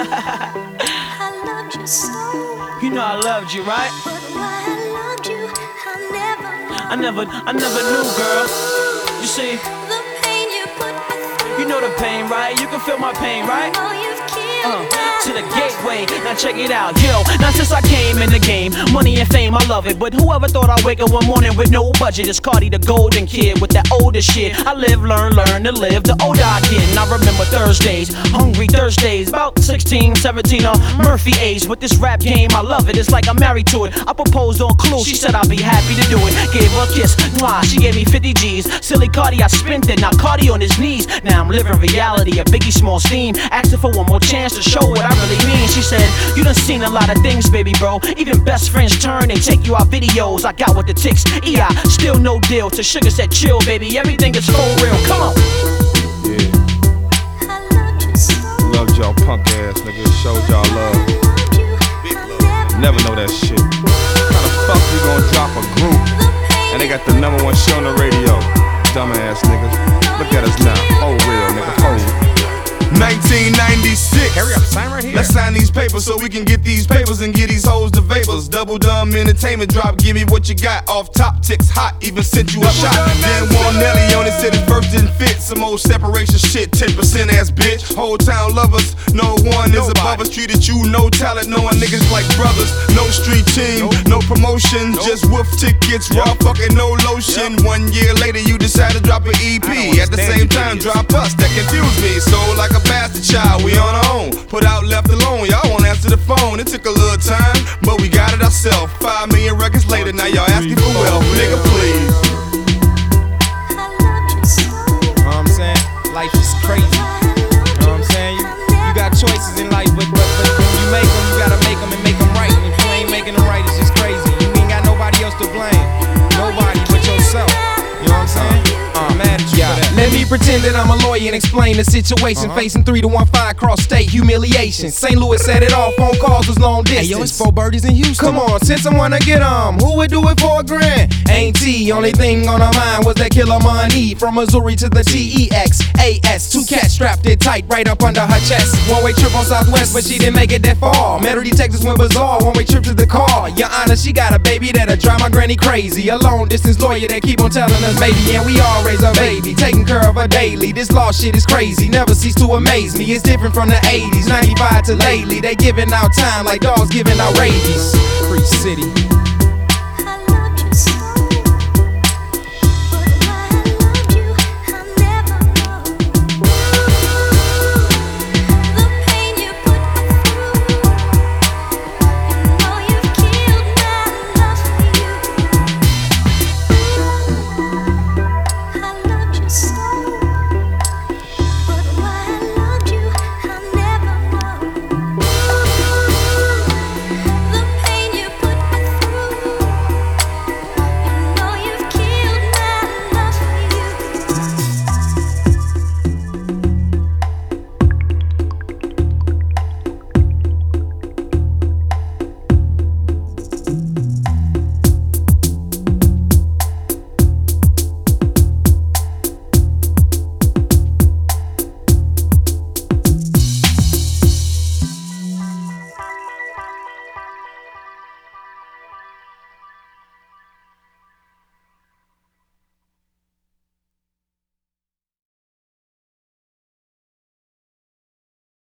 I loved you so. You know I loved you, right? But why I loved you, I never knew, girl. You see, the pain you put me through. you know the pain, right? You can feel my pain, right? Oh, you've killed To the gateway, now check it out, yo. Now since I came in the game, money and fame, I love it. But whoever thought I'd wake up one morning with no budget? It's Cardi the golden kid with that older shit. I live, learn to live. The older I get, and I remember Thursdays, hungry Thursdays, about 16, 17, Murphy age. With this rap game, I love it. It's like I'm married to it. I proposed on Clue, she said I'd be happy to do it. Gave her a kiss, mwah, she gave me 50 G's. Silly Cardi, I spent it. Now Cardi on his knees. Now I'm living reality, a Biggie Small steam. Asking for one more chance to show what I really mean. She said, you done seen a lot of things, baby bro. Even best friends turn and take you out videos. I got what the ticks, EI, still no deal. To Sugar said chill, baby, everything is for real. Come on. Yeah, I loved you so. loved y'all punk ass niggas, showed y'all love. Never know that shit. How the fuck you gonna drop a group and they got the #1 show on the radio? Dumbass niggas. Look at us now. Oh real nigga, oh. 1996. Hurry up, sign right here. Let's sign these papers so we can get these papers and get these hoes the vapors. Double dumb entertainment drop, give me what you got. Off top, ticks hot, even sent you a shot. Then one Nelly on it, said it first didn't fit. Some old separation shit, 10% ass bitch. Whole town lovers, no one is above us. Treated you, no talent, knowing niggas like brothers. No street team, no promotion, just wolf tickets, raw fucking no lotion. 1 year later, you decide to drop an EP. At the same time, drop us, that confused me. So like a bastard child, we on our own. Put out, left alone, y'all won't answer the phone. It took a little time, but we got it ourselves. 5 million records later, now y'all asking for wealth. Nigga, please. I loved you so. You know what I'm saying? Life is crazy. You know what I'm saying? You got choices in life, but when you make them, you gotta make them and make them right. And if you ain't making them right, it's just crazy. You ain't got nobody else to blame. Nobody but yourself. You know what I'm saying? I'm mad at you for that. Let me pretend that I'm a lawyer and explain the situation. Facing 3 to 1 fine cross state humiliation. St. Louis set it off, phone calls was long distance. Hey yo, it's 4 birdies in Houston. Come on, send someone to get 'em. Who would do it for $1,000? Ain't T, only thing on her mind was that killer money. From Missouri to the TEXAS. 2 cats strapped it tight right up under her chest. One-way trip on Southwest, but she didn't make it that far. Met her detectives went bizarre, one-way trip to the car. Your Honor, she got a baby that'll drive my granny crazy. A long distance lawyer that keep on telling us, baby, and we all raise a baby, taking care of her daily. This law shit is crazy, never cease to amaze me. It's different from the 80s, 95 to lately. They giving out time like dogs giving out rabies. Free city.